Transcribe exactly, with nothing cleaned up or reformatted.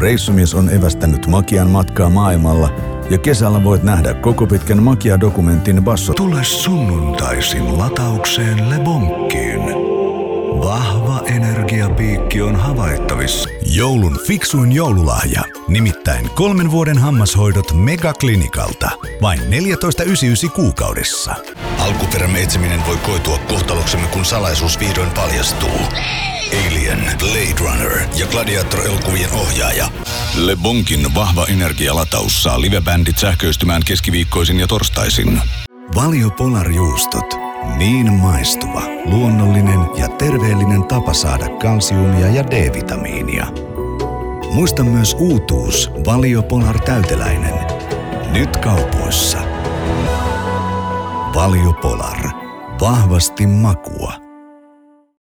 Reissumies on evästänyt Makian matkaa maailmalla ja kesällä voit nähdä koko pitkän Makia-dokumentin Basso. Tule sunnuntaisin lataukseen Le Bonkkiin. Vahva energiapiikki on havaittavissa. Joulun fiksuin joululahja. Nimittäin kolmen vuoden hammashoidot Megaklinikalta. Vain neljätoista pilkku yhdeksänkymmentäyhdeksän kuukaudessa. Alkuperämme etsiminen voi koitua kohtaloksemme, kun salaisuus vihdoin paljastuu. Alien, Blade Runner ja Gladiator-elokuvien ohjaaja. Le Bonkin vahva energialataus saa livebändit sähköistymään keskiviikkoisin ja torstaisin. Valio Polar-juustot. Niin maistuva, luonnollinen ja terveellinen tapa saada kalsiumia ja D-vitamiinia. Muista myös uutuus Valio Polar täyteläinen. Nyt kaupoissa. Valio Polar. Vahvasti makua.